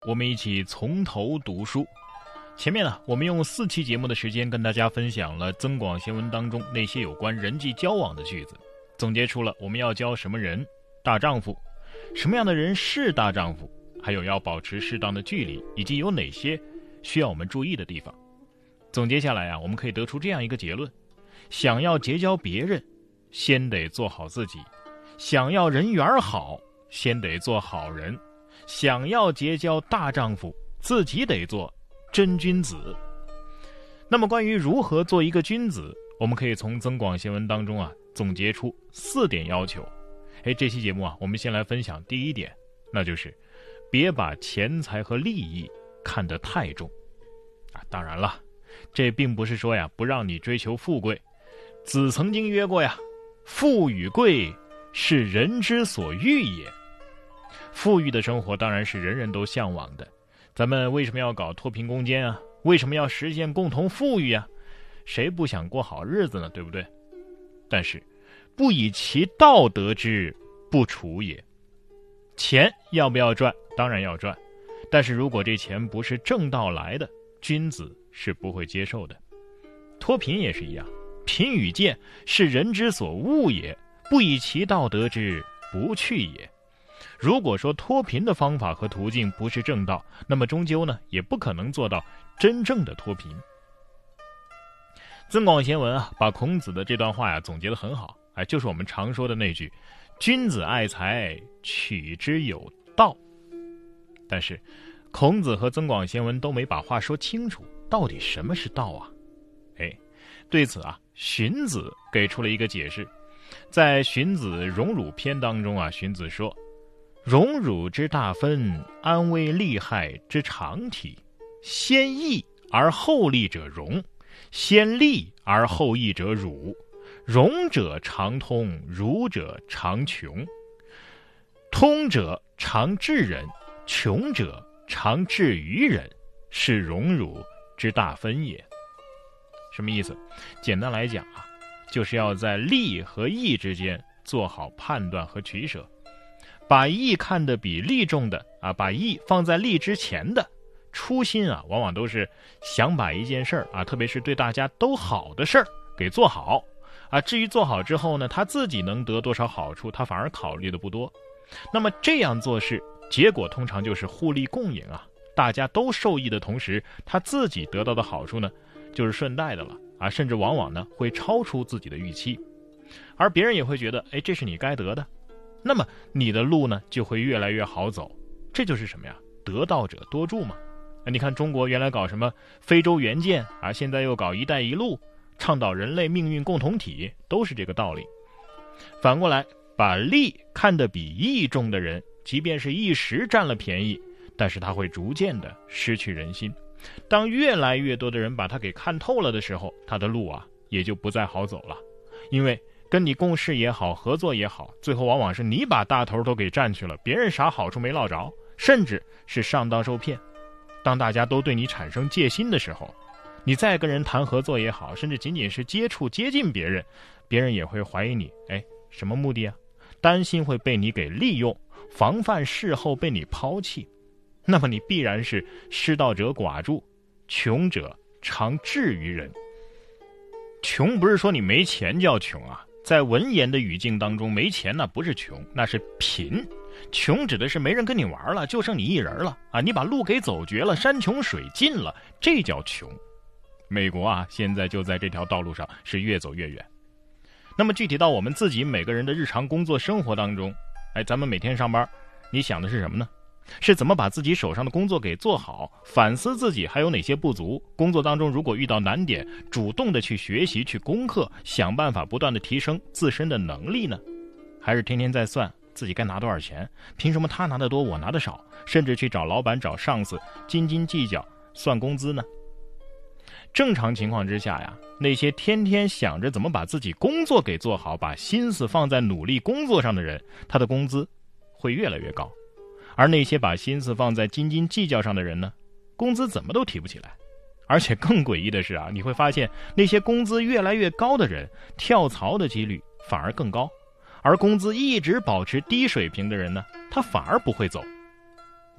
我们一起从头读书。前面我们用4期节目的时间跟大家分享了增广贤文当中那些有关人际交往的句子，总结出了我们要教什么人大丈夫，什么样的人是大丈夫，还有要保持适当的距离，以及有哪些需要我们注意的地方。总结下来我们可以得出这样一个结论：想要结交别人，先得做好自己；想要人缘好，先得做好人；想要结交大丈夫，自己得做真君子。那么关于如何做一个君子，我们可以从增广贤文当中总结出4点要求。这期节目我们先来分享第1点，那就是别把钱财和利益看得太重。当然了，这并不是说不让你追求富贵。子曾经曰过富与贵是人之所欲也。富裕的生活当然是人人都向往的，咱们为什么要搞脱贫攻坚为什么要实现共同富裕谁不想过好日子呢，对不对？但是不以其道得之，不处也。钱要不要赚？当然要赚，但是如果这钱不是正道来的，君子是不会接受的。脱贫也是一样，贫与贱是人之所恶也，不以其道得之，不去也。如果说脱贫的方法和途径不是正道，那么终究也不可能做到真正的脱贫。增广贤文把孔子的这段话总结得很好，就是我们常说的那句君子爱财，取之有道。但是孔子和增广贤文都没把话说清楚，到底什么是道对此荀子给出了一个解释。在荀子荣辱篇当中荀子说：荣辱之大分，安危利害之常体，先义而后利者荣，先利而后义者辱。荣者常通，辱者常穷。通者常治人，穷者常治于人，是荣辱之大分也。什么意思？简单来讲就是要在利和义之间做好判断和取舍。把义看得比利重的把义放在利之前的初心往往都是想把一件事儿特别是对大家都好的事儿给做好至于做好之后呢，他自己能得多少好处，他反而考虑的不多。那么这样做事，结果通常就是互利共赢大家都受益的同时，他自己得到的好处呢，就是顺带的了甚至往往呢会超出自己的预期，而别人也会觉得这是你该得的，那么你的路呢就会越来越好走。这就是什么呀？得道者多助嘛。你看中国原来搞什么非洲援建现在又搞一带一路，倡导人类命运共同体，都是这个道理。反过来，把利看得比义重的人，即便是一时占了便宜，但是他会逐渐的失去人心。当越来越多的人把他给看透了的时候，他的路也就不再好走了。因为跟你共事也好，合作也好，最后往往是你把大头都给占去了，别人啥好处没落着，甚至是上当受骗。当大家都对你产生戒心的时候，你再跟人谈合作也好，甚至仅仅是接近别人，别人也会怀疑你什么目的担心会被你给利用，防范事后被你抛弃。那么你必然是失道者寡助，穷者常治于人。穷不是说你没钱叫穷在文言的语境当中，没钱不是穷，那是贫。穷指的是没人跟你玩了，就剩你一人了你把路给走绝了，山穷水尽了，这叫穷。美国现在就在这条道路上是越走越远。那么具体到我们自己每个人的日常工作生活当中，咱们每天上班，你想的是什么呢？是怎么把自己手上的工作给做好，反思自己还有哪些不足，工作当中如果遇到难点，主动的去学习去攻克，想办法不断的提升自身的能力呢？还是天天在算自己该拿多少钱，凭什么他拿得多我拿得少，甚至去找老板找上司斤斤计较算工资呢？正常情况之下那些天天想着怎么把自己工作给做好，把心思放在努力工作上的人，他的工资会越来越高。而那些把心思放在斤斤计较上的人呢，工资怎么都提不起来。而且更诡异的是你会发现那些工资越来越高的人，跳槽的几率反而更高，而工资一直保持低水平的人呢，他反而不会走。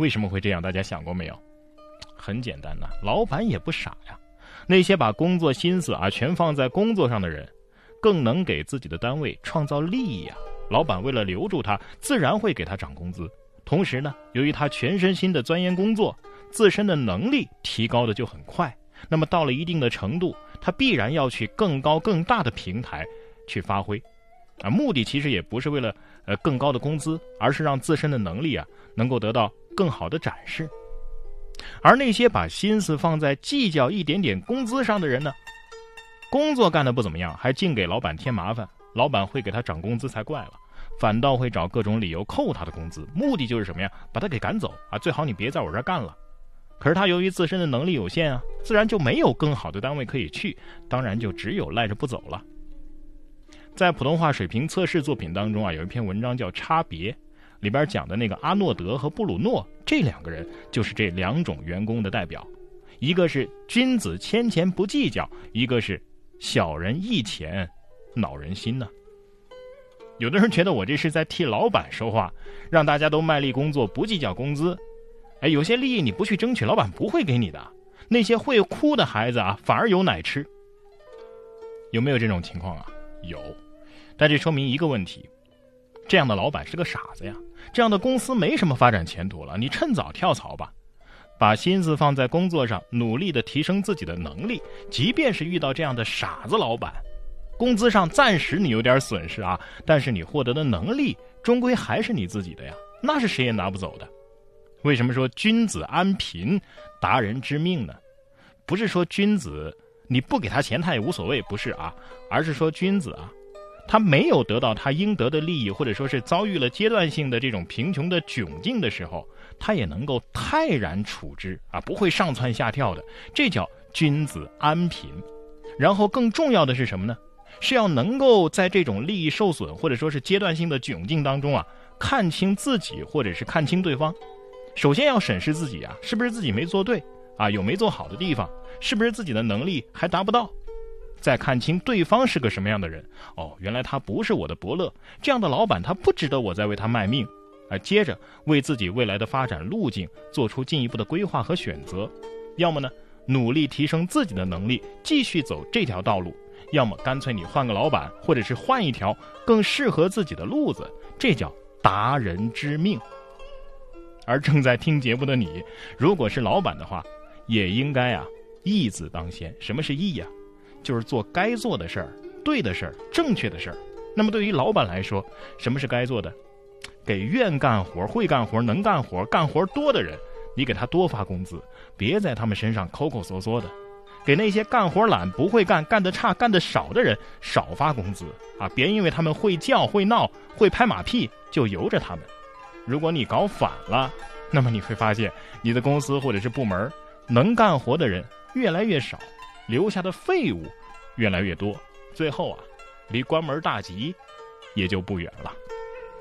为什么会这样？大家想过没有？很简单呐，老板也不傻呀。那些把工作心思全放在工作上的人，更能给自己的单位创造利益啊。老板为了留住他，自然会给他涨工资。同时呢，由于他全身心的钻研工作，自身的能力提高的就很快。那么到了一定的程度，他必然要去更高更大的平台去发挥目的其实也不是为了更高的工资，而是让自身的能力能够得到更好的展示。而那些把心思放在计较一点点工资上的人呢，工作干得不怎么样，还净给老板添麻烦，老板会给他涨工资才怪了，反倒会找各种理由扣他的工资，目的就是什么呀？把他给赶走最好你别在我这儿干了。可是他由于自身的能力有限自然就没有更好的单位可以去，当然就只有赖着不走了。在普通话水平测试作品当中有一篇文章叫《差别》，里边讲的那个阿诺德和布鲁诺这两个人就是这两种员工的代表，一个是君子谦钱不计较，一个是小人义钱恼人心呢。有的人觉得我这是在替老板说话，让大家都卖力工作，不计较工资。有些利益你不去争取，老板不会给你的。那些会哭的孩子反而有奶吃。有没有这种情况有。但这说明一个问题，这样的老板是个傻子呀，这样的公司没什么发展前途了，你趁早跳槽吧。把心思放在工作上，努力的提升自己的能力，即便是遇到这样的傻子老板，工资上暂时你有点损失但是你获得的能力终归还是你自己的呀，那是谁也拿不走的。为什么说君子安贫达人之命呢？不是说君子你不给他钱他也无所谓，不是而是说君子他没有得到他应得的利益，或者说是遭遇了阶段性的这种贫穷的窘境的时候，他也能够泰然处之不会上蹿下跳的，这叫君子安贫。然后更重要的是什么呢？是要能够在这种利益受损或者说是阶段性的窘境当中看清自己或者是看清对方。首先要审视自己是不是自己没做对有没做好的地方，是不是自己的能力还达不到，再看清对方是个什么样的人。原来他不是我的伯乐，这样的老板他不值得我再为他卖命。接着为自己未来的发展路径做出进一步的规划和选择，要么呢努力提升自己的能力，继续走这条道路，要么干脆你换个老板，或者是换一条更适合自己的路子，这叫达人之命。而正在听节目的你，如果是老板的话，也应该义字当先。什么是义就是做该做的事儿，对的事儿，正确的事儿。那么对于老板来说，什么是该做的？给愿干活、会干活、能干活、干活多的人，你给他多发工资，别在他们身上抠抠搜搜的。给那些干活懒、不会干、干得差、干得少的人少发工资别因为他们会叫、会闹、会拍马屁就由着他们。如果你搞反了，那么你会发现你的公司或者是部门能干活的人越来越少，留下的废物越来越多，最后离关门大吉也就不远了。